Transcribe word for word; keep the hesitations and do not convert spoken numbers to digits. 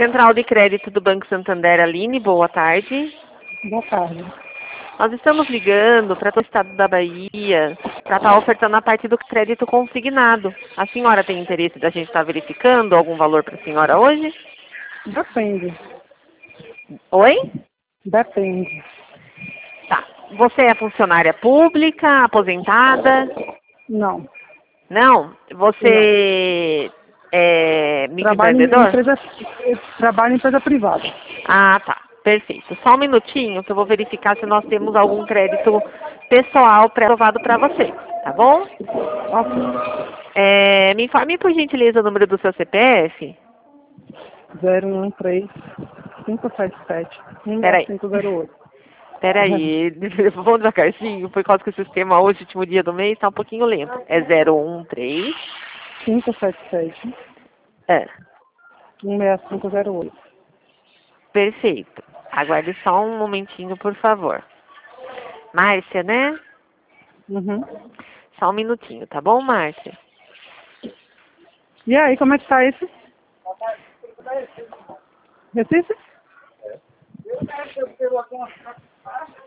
Central de Crédito do Banco Santander, Aline, boa tarde. Boa tarde. Nós estamos ligando para todo o estado da Bahia para estar ofertando a parte do crédito consignado. A senhora tem interesse da gente estar verificando algum valor para a senhora hoje? Depende. Oi? Depende. Tá. Você é funcionária pública, aposentada? Não. Não? Você é Trabalho em microempreendedor? empresa, trabalho em empresa privada. Ah, tá. Perfeito. Só um minutinho que eu vou verificar se nós temos algum crédito pessoal pré-aprovado para você, tá bom? Ok. É, me informe, por gentileza, o número do seu C P F. zero um três cinco sete sete um Peraí. cinco zero oito. Peraí. Vamos devagarzinho, por causa que o sistema hoje, último dia do mês, está um pouquinho lento. É zero um três. cinco sete sete É. um cinco zero oito. Perfeito. Aguarde só um momentinho, por favor. Márcia, né? Uhum. Só um minutinho, tá bom, Márcia? E aí, como é que tá esse? Recife?